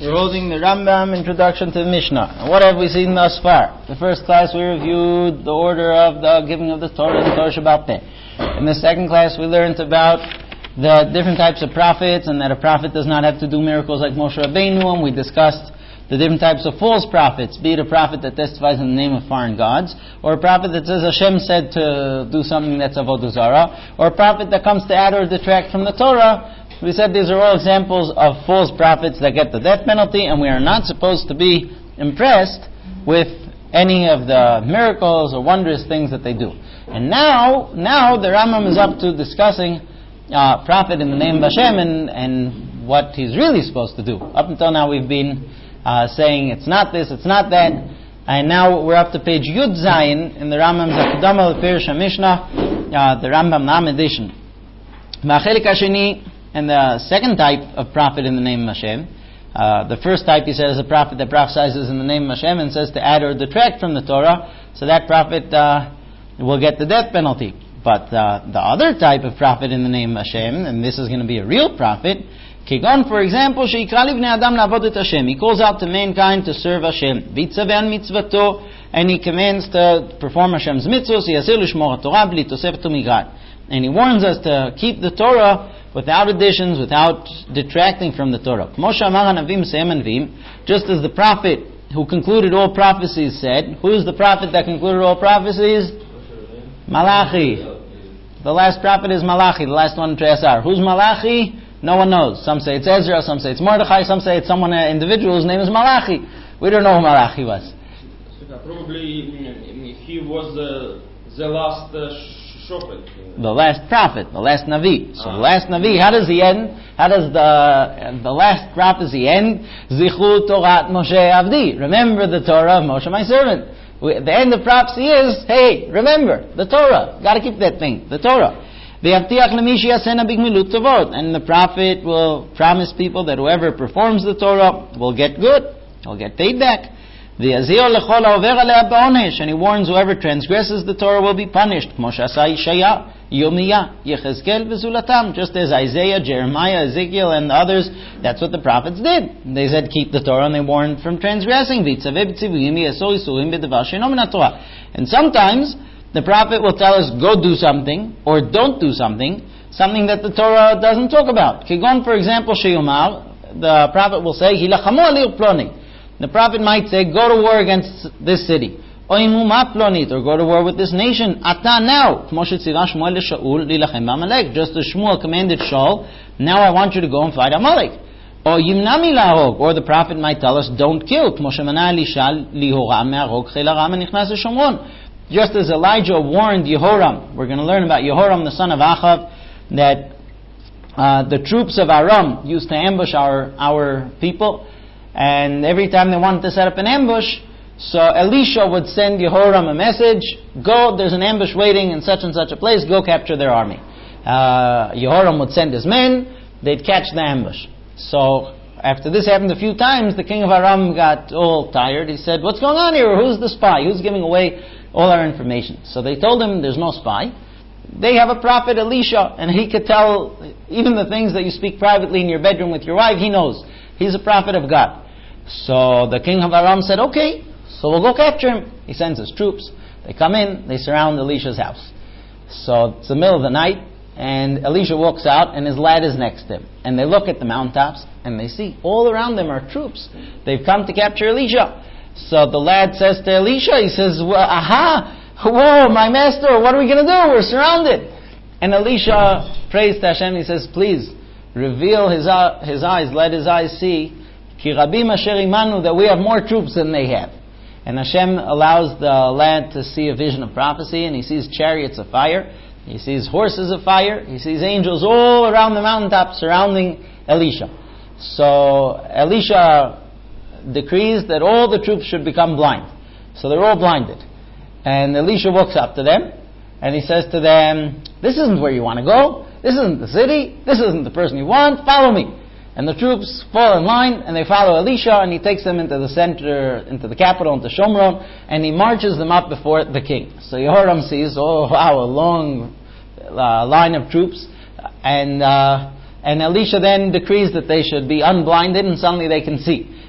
We're holding the Rambam Introduction to the Mishnah. And what have we seen thus far? The first class we reviewed the order of the giving of the Torah and the Torah Shabbat Peh. In the second class we learned about the different types of prophets and that a prophet does not have to do miracles like Moshe Rabbeinu, and we discussed the different types of false prophets, be it a prophet that testifies in the name of foreign gods, or a prophet that says Hashem said to do something that's avodah zarah, or a prophet that comes to add or detract from the Torah. We said these are all examples of false prophets that get the death penalty, and we are not supposed to be impressed with any of the miracles or wondrous things that they do. And now the Rambam is up to discussing prophet in the name of Hashem and what he's really supposed to do. Up until now we've been saying it's not this, it's not that, and now we're up to page Yud Zayin in the Rambam's Akdama L'Pirush HaMishnah, the Rambam Nam edition. V'achelik hasheni, and the second type of prophet in the name of Hashem. The first type, he says, is a prophet that prophesies in the name of Hashem and says to add or detract from the Torah, so that prophet will get the death penalty. But the other type of prophet in the name of Hashem, and this is going to be a real prophet, Kigon, for example, sheikra livnei adam la'avod et Hashem. He calls out to mankind to serve Hashem. V'itzaveh al mitzvato, and he commands to perform Hashem's mitzvos. Yaseh l'shmor haTorah bli tosefet u'migrat. And he warns us to keep the Torah without additions, without detracting from the Torah. Moshe Amar Hanavim Se'em Anvim, just as the prophet who concluded all prophecies said. Who is the prophet that concluded all prophecies? Malachi. The last prophet is Malachi, the last one in Treyasar. Who's Malachi? No one knows. Some say it's Ezra, some say it's Mordechai, some say it's someone, an individual whose name is Malachi. We don't know who Malachi was. Probably he was the last prophet. The last prophet, the last Navi. So the last Navi, how does he end? How does the last prophecy end? Zichru Torat Moshe Avdi. Remember the Torah of Moshe my servant. The end of prophecy is, hey, remember the Torah. Got to keep that thing, the Torah. And the prophet will promise people that whoever performs the Torah will get good, will get paid back. And he warns whoever transgresses the Torah will be punished. Just as Isaiah, Jeremiah, Ezekiel, and the others, that's what the prophets did. They said keep the Torah, and they warned from transgressing. And sometimes the prophet will tell us go do something or don't do something that the Torah doesn't talk about. Kigon, for example, Sheyomar, the prophet will say hilachamu ali uploni. The prophet might say go to war against this city, or go to war with this nation. Ata now, just as Shmuel commanded Shaul, now I want you to go and fight Amalek. Or yimnami lahog, or the prophet might tell us don't kill. Just as Elijah warned Yehoram, we're going to learn about Yehoram, the son of Achav, that the troops of Aram used to ambush our people, and every time they wanted to set up an ambush, so Elisha would send Yehoram a message, go, there's an ambush waiting in such and such a place, go capture their army. Yehoram would send his men, they'd catch the ambush. So after this happened a few times, the king of Aram got all tired. He said, what's going on here? Who's the spy? Who's giving away all our information? So they told him there's no spy. They have a prophet Elisha, and he could tell even the things that you speak privately in your bedroom with your wife, he knows. He's a prophet of God. So the king of Aram said, okay, so we'll go capture him. He sends his troops. They come in, they surround Elisha's house. So it's the middle of the night, and Elisha walks out, and his lad is next to him. And they look at the mountaintops, and they see all around them are troops. They've come to capture Elisha. So the lad says to Elisha, he says, well, aha, whoa, my master, what are we going to do? We're surrounded. And Elisha prays to Hashem, he says, please, reveal his eyes, let his eyes see, ki rabim asher imanu, that we have more troops than they have. And Hashem allows the lad to see a vision of prophecy, and he sees chariots of fire, he sees horses of fire, he sees angels all around the mountaintop surrounding Elisha. So Elisha decrees that all the troops should become blind. So they're all blinded. And Elisha walks up to them, and he says to them, this isn't where you want to go, this isn't the city, this isn't the person you want, follow me. And the troops fall in line, and they follow Elisha, and he takes them into the center, into the capital, into Shomron, and he marches them up before the king. So Yehoram sees, oh wow, a long line of troops, and Elisha then decrees that they should be unblinded, and suddenly they can see.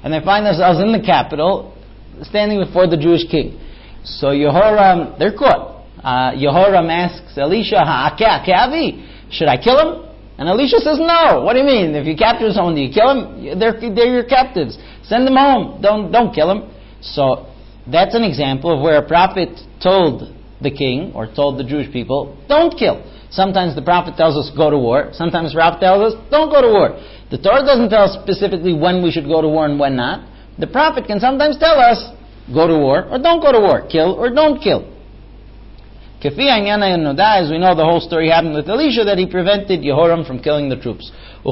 and they find themselves in the capital, standing before the Jewish king. So Yehoram, they're caught. Yehoram asks Elisha, should I kill him? And Elisha says, no. What do you mean? If you capture someone, do you kill him? They're your captives. Send them home. Don't kill him. So that's an example of where a prophet told the king, or told the Jewish people, don't kill. Sometimes the prophet tells us go to war. Sometimes the prophet tells us don't go to war. The Torah doesn't tell us specifically when we should go to war and when not. The prophet can sometimes tell us go to war or don't go to war, kill or don't kill. As we know, the whole story happened with Elisha, that he prevented Yehoram from killing the troops.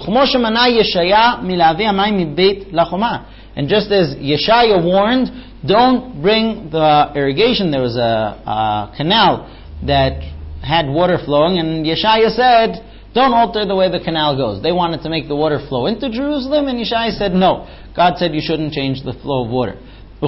And just as Yeshaya warned, don't bring the irrigation. There was a canal that had water flowing, and Yeshaya said, don't alter the way the canal goes. They wanted to make the water flow into Jerusalem, and Yeshaya said, no. God said you shouldn't change the flow of water.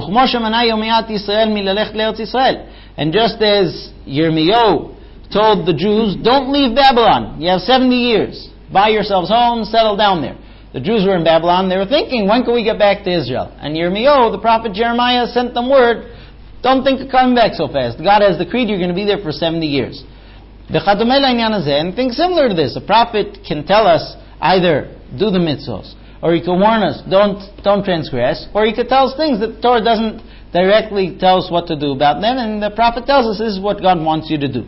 And just as Yirmiyahu told the Jews, don't leave Babylon. You have 70 years. Buy yourselves homes, settle down there. The Jews were in Babylon. They were thinking, when can we get back to Israel? And Yirmiyahu, the prophet Jeremiah, sent them word, don't think of coming back so fast. God has decreed you're going to be there for 70 years. And think similar to this. A prophet can tell us either do the mitzvos, or he can warn us don't transgress, or he could tell us things that the Torah doesn't directly tell us what to do about them, and the prophet tells us this is what God wants you to do.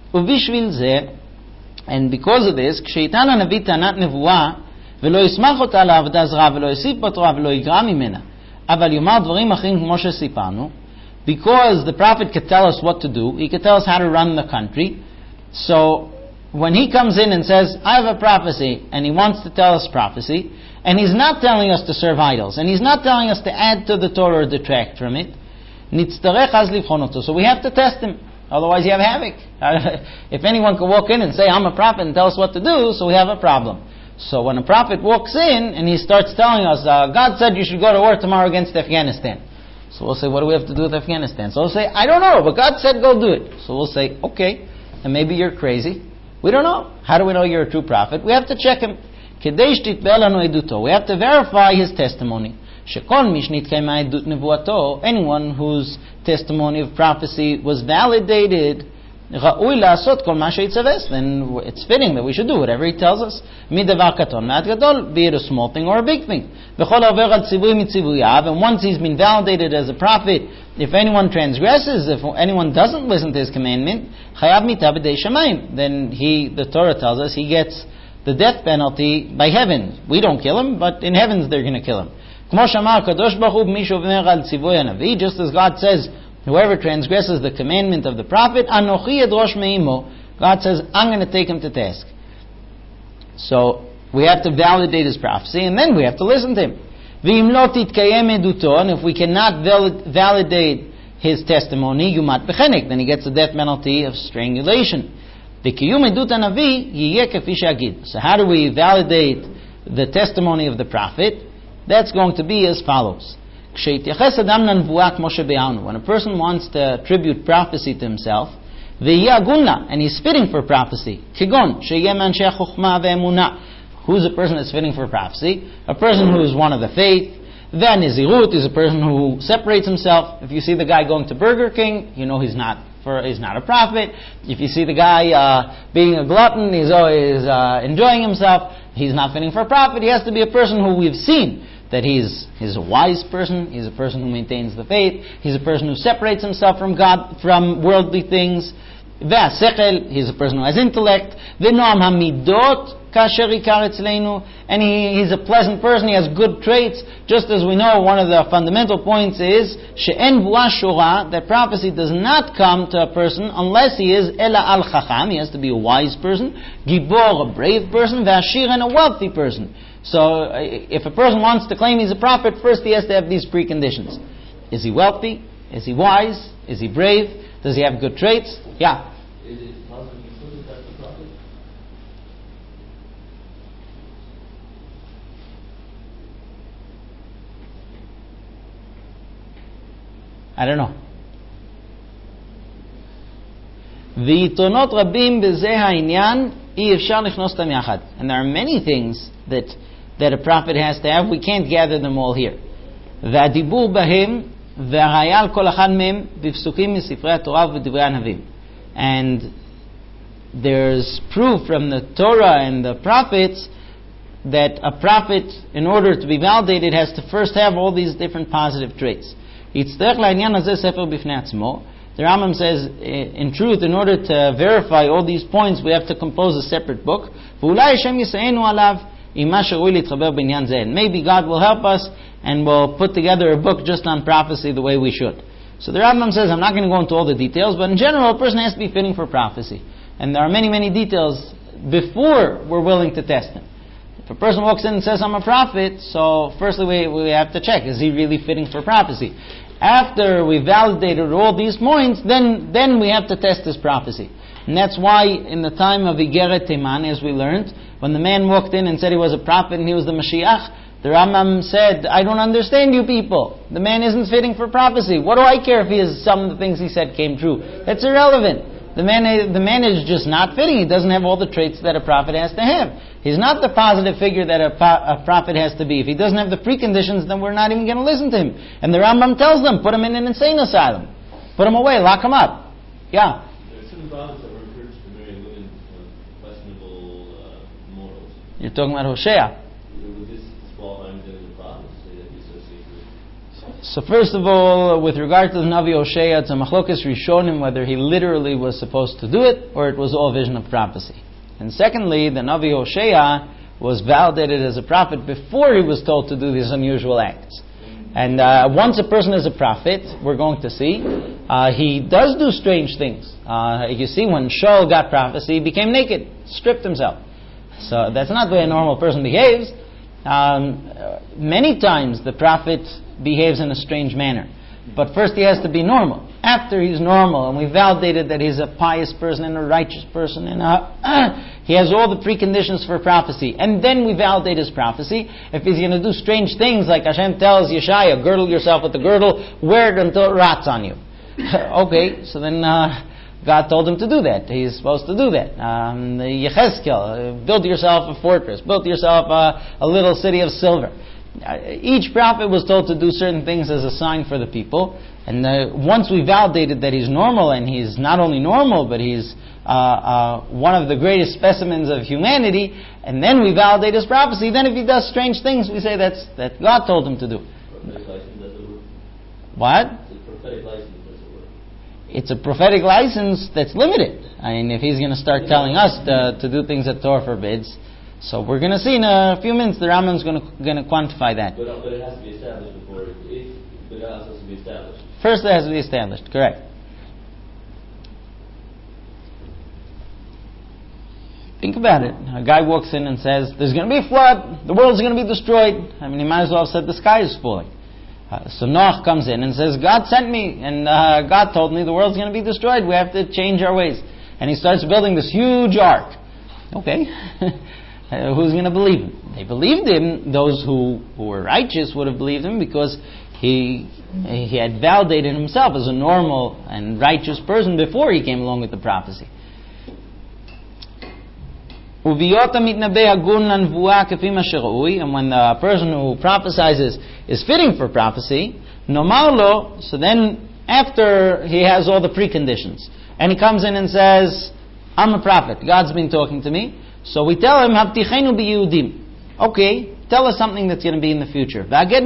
And because of this, ולא יסמך אותה לעבודה זרה ולא יוסיף בתורה ולא יגרע ממנה אבל יאמר דברים אחרים כמו שסיפרנו, because the prophet could tell us what to do, he could tell us how to run the country. So when he comes in and says I have a prophecy, and he wants to tell us prophecy, and he's not telling us to serve idols, and he's not telling us to add to the Torah or detract from it, נצטרך אז לבחון אותו. So we have to test him, otherwise you have havoc. If anyone could walk in and say I'm a prophet and tell us what to do, so we have a problem. So when a prophet walks in and he starts telling us, God said you should go to war tomorrow against Afghanistan. So we'll say, what do we have to do with Afghanistan? So we'll say, I don't know, but God said go do it. So we'll say, okay, and maybe you're crazy. We don't know. How do we know you're a true prophet? We have to check him. We have to verify his testimony. Anyone whose testimony of prophecy was validated, then it's fitting that we should do whatever he tells us. Be it a small thing or a big thing. And once he's been validated as a prophet, if anyone transgresses, if anyone doesn't listen to his commandment, then the Torah tells us he gets the death penalty by heaven. We don't kill him, but in heavens they're going to kill him. Just as God says, whoever transgresses the commandment of the prophet, God says, I'm going to take him to task. So we have to validate his prophecy, and then we have to listen to him. And if we cannot validate his testimony, then he gets the death penalty of strangulation. So how do we validate the testimony of the prophet? That's going to be as follows. When a person wants to attribute prophecy to himself, and he's fitting for prophecy, who's a person that's fitting for prophecy? A person who is one of the faith. Then Nizirut is a person who separates himself. If you see the guy going to Burger King, you know he's not a prophet. If you see the guy being a glutton, he's always enjoying himself, he's not fitting for a prophet. He has to be a person who we've seen that he's a wise person, he's a person who maintains the faith, he's a person who separates himself from God, from worldly things. He's a person who has intellect. And he's a pleasant person, he has good traits. Just as we know, one of the fundamental points is that prophecy does not come to a person unless he is ela al chacham, he has to be a wise person, gibor, a brave person, vashir, and a wealthy person. So if a person wants to claim he's a prophet, first he has to have these preconditions. Is he wealthy? Is he wise? Is he brave? Does he have good traits? Yeah. Is it possible to conclude that that's the prophet? I don't know. ויתרונות רבים בזה העניין אי אפשר לכנוס אותם יחד. And there are many things that a prophet has to have. We can't gather them all here. והדיבור בהם והראיה על כל אחד מהם בפסוקים מספרי התורה ובדברי הנביאים. And there's proof from the Torah and the prophets that a prophet, in order to be validated, has to first have all these different positive traits. יצטרך לעניין הזה ספר בפני עצמו. The Rambam says, in truth, in order to verify all these points, we have to compose a separate book. ואולי השם יסענו עליו עם מה שראוי להתחבר בעניין זה. And maybe God will help us and we'll put together a book just on prophecy the way we should. So the Rambam says, I'm not going to go into all the details, but in general, a person has to be fitting for prophecy. And there are many, many details before we're willing to test him. If a person walks in and says, I'm a prophet, so firstly we have to check, is he really fitting for prophecy? After we validated all these points, then we have to test his prophecy. And that's why in the time of Igeret Teman, as we learned, when the man walked in and said he was a prophet and he was the Mashiach, the Rambam said, I don't understand you people. The man isn't fitting for prophecy. What do I care if some of the things he said came true? That's irrelevant. The man is just not fitting. He doesn't have all the traits that a prophet has to have. He's not the positive figure that a prophet has to be. If he doesn't have the preconditions, then we're not even going to listen to him. And the Rambam tells them, put him in an insane asylum. Put him away, lock him up. Yeah? There are certain prophets that were encouraged to marry women of questionable morals. You're talking about Hosea. Would this disqualify him as a prophet, say that he associates with? So first of all, with regard to the Navi Hosea, it's a machlokes rishonim whether he literally was supposed to do it or it was all vision of prophecy. And secondly, the Navi Hosea was validated as a prophet before he was told to do these unusual acts. And once a person is a prophet, we're going to see, he does do strange things. You see, when Shaul got prophecy, he became naked, stripped himself. So that's not the way a normal person behaves. Many times the prophet behaves in a strange manner. But first he has to be normal. After he's normal and we validated that he's a pious person and a righteous person and he has all the preconditions for prophecy, and then we validate his prophecy. If he's going to do strange things like Hashem tells Yeshaya, girdle yourself with the girdle, wear it until it rots on you. Okay, so then God told him to do that. He's supposed to do that. Yechezkel, build yourself a fortress, build yourself a little city of silver. Each prophet was told to do certain things as a sign for the people, and once we validated that he's normal, and he's not only normal, but he's one of the greatest specimens of humanity, and then we validate his prophecy, then if he does strange things, we say that God told him to do. Prophetic license doesn't work. What? It's a prophetic license doesn't work. It's a prophetic license that's limited. I mean, if he's going to start telling us to do things that Torah forbids, so we're going to see in a few minutes the Rambam's going to quantify that. But it has to be established before. But it has to be established. First, it has to be established. Correct. Think about it. A guy walks in and says, "There's going to be a flood. The world's going to be destroyed." I mean, he might as well have said the sky is falling. So Noach comes in and says, "God sent me, and God told me the world's going to be destroyed. We have to change our ways." And he starts building this huge ark. Okay. Who's going to believe him? They believed him. Those who were righteous would have believed him because he had validated himself as a normal and righteous person before he came along with the prophecy. And when the person who prophesizes is fitting for prophecy, so then after he has all the preconditions, and he comes in and says, I'm a prophet, God's been talking to me, so we tell him, Habtichenu b'Yehudim. Okay, tell us something that's going to be in the future.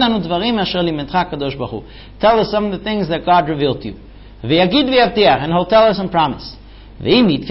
Tell us some of the things that God revealed to you. And he'll tell us and promise. And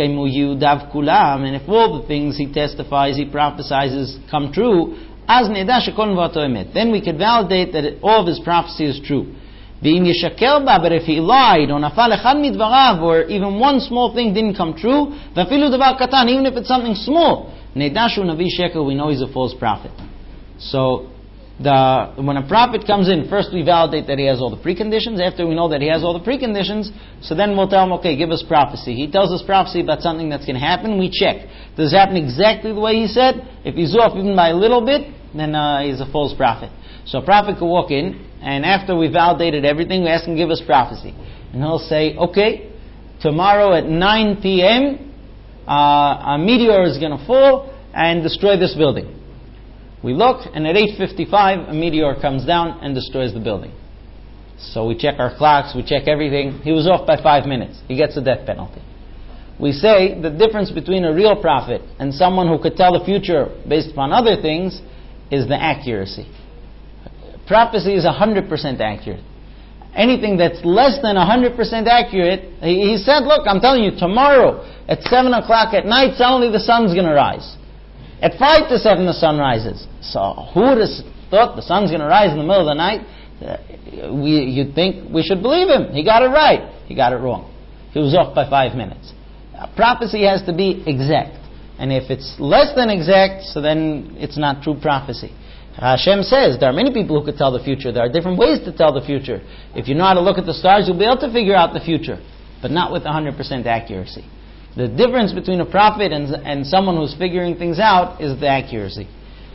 if all the things he testifies, he prophesizes come true, then we can validate that all of his prophecy is true. But if he lied, or even one small thing didn't come true, even if it's something small, we know he's a false prophet. So when a prophet comes in, first we validate that he has all the preconditions. After we know that he has all the preconditions, so then we'll tell him, okay, give us prophecy. He tells us prophecy about something that's going to happen, we check. Does it happen exactly the way he said? If he's off even by a little bit, then he's a false prophet. So a prophet could walk in, and after we validated everything, we ask him to give us prophecy. And he'll say, okay, tomorrow at 9 p.m., a meteor is going to fall and destroy this building. We look, and at 8:55, a meteor comes down and destroys the building. So we check our clocks, we check everything. He was off by 5 minutes. He gets a death penalty. We say the difference between a real prophet and someone who could tell the future based upon other things is the accuracy. Prophecy is 100% accurate. Anything that's less than 100% accurate, he said, look, I'm telling you, tomorrow at 7 o'clock at night, suddenly the sun's going to rise. At 5 to 7 the sun rises. So who would have thought the sun's going to rise in the middle of the night? You'd think we should believe him. He got it right. He got it wrong. He was off by 5 minutes. Prophecy has to be exact. And if it's less than exact, so then it's not true prophecy. Hashem says there are many people who could tell the future. There are different ways to tell the future. If you know how to look at the stars, you'll be able to figure out the future, but not with 100% accuracy. The difference between a prophet and someone who's figuring things out is the accuracy.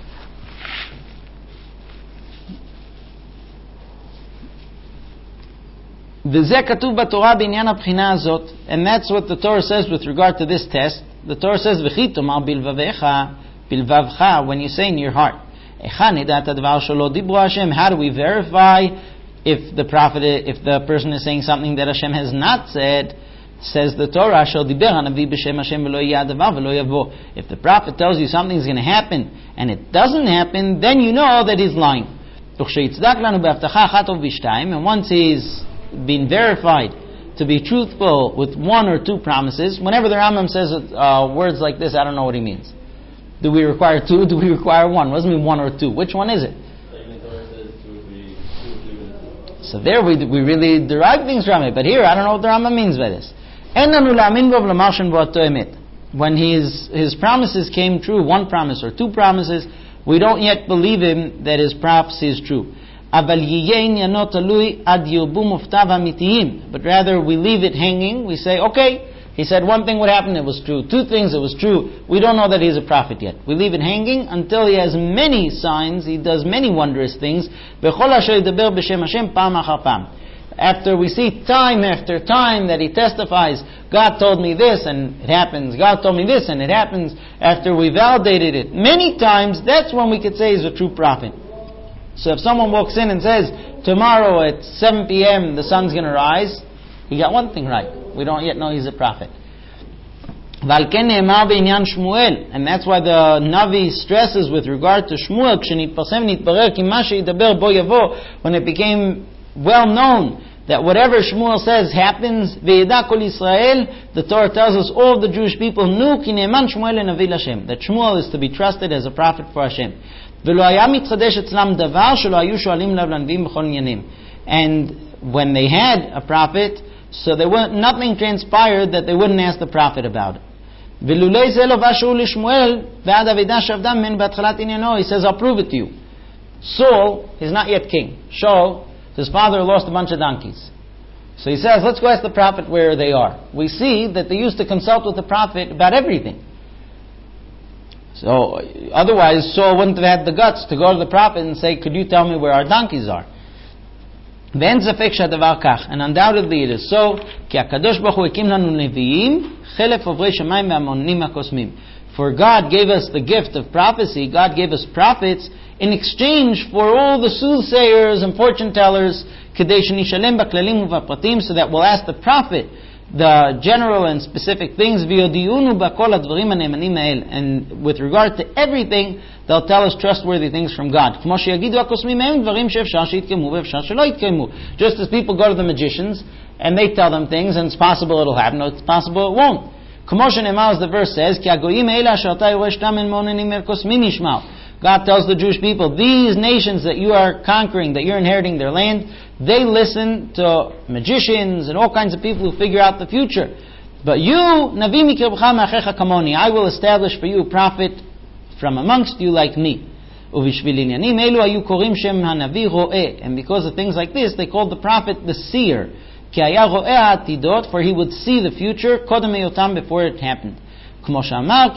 And that's what the Torah says with regard to this test. The Torah says, when you say in your heart, how do we verify if the person is saying something that Hashem has not said? Says the Torah, if the prophet tells you something's going to happen and it doesn't happen, then you know that he's lying. And once he's been verified to be truthful with one or two promises, whenever the Rambam says words like this, I don't know what he means. Do we require two? Do we require one? What does it mean, one or two? Which one is it? So there we really derive things from it. But here, I don't know what the Rambam means by this. When his promises came true, one promise or two promises, we don't yet believe him that his prophecy is true. But rather we leave it hanging. We say, okay, he said one thing would happen, it was true. Two things, it was true. We don't know that he's a prophet yet. We leave it hanging until he has many signs, he does many wondrous things. After we see time after time that he testifies, God told me this and it happens, God told me this and it happens, after we validated it many times, that's when we could say he's a true prophet. So if someone walks in and says, tomorrow at 7 p.m. the sun's going to rise, he got one thing right. We don't yet know he's a prophet. And that's why the Navi stresses with regard to Shmuel, when it became well known that whatever Shmuel says happens, the Torah tells us all the Jewish people knew that Shmuel is to be trusted as a prophet for Hashem. And when they had a prophet, so nothing transpired that they wouldn't ask the prophet about it. He says, I'll prove it to you. Saul is not yet king. Shaul, his father lost a bunch of donkeys. So he says, let's go ask the prophet where they are. We see that they used to consult with the prophet about everything. So otherwise Saul wouldn't have had the guts to go to the prophet and say, could you tell me where our donkeys are? And undoubtedly it is so. For God gave us the gift of prophecy. God gave us prophets in exchange for all the soothsayers and fortune tellers, so that we'll ask the prophet the general and specific things, and with regard to everything, they'll tell us trustworthy things from God. Just as people go to the magicians and they tell them things and it's possible it'll happen, or it's possible it won't. As the verse says, God tells the Jewish people, these nations that you are conquering, that you're inheriting their land, they listen to magicians and all kinds of people who figure out the future. But you, I will establish for you a prophet from amongst you like me. And because of things like this, they called the prophet the seer. For he would see the future before it happened. Just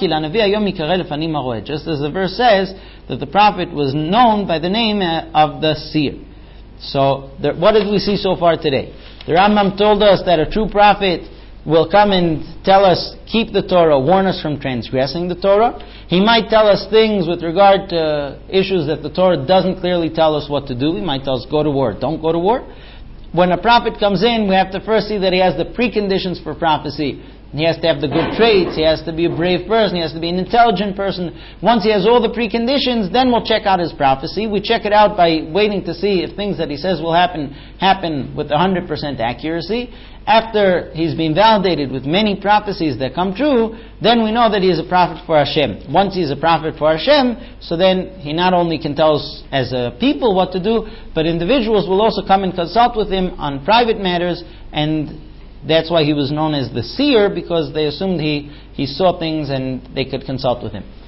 as the verse says that the prophet was known by the name of the seer. So what did we see so far today? The Rambam told us that a true prophet will come and tell us, keep the Torah, warn us from transgressing the Torah. He might tell us things with regard to issues that the Torah doesn't clearly tell us what to do. He might tell us, go to war, don't go to war. When a prophet comes in, we have to first see that he has the preconditions for prophecy. He has to have the good traits, he has to be a brave person, he has to be an intelligent person. Once he has all the preconditions, then we'll check out his prophecy. We check it out by waiting to see if things that he says will happen with 100% accuracy. After he's been validated with many prophecies that come true, then we know that he is a prophet for Hashem. Once he's a prophet for Hashem, so then he not only can tell us as a people what to do, but individuals will also come and consult with him on private matters, and that's why he was known as the seer, because they assumed he saw things and they could consult with him.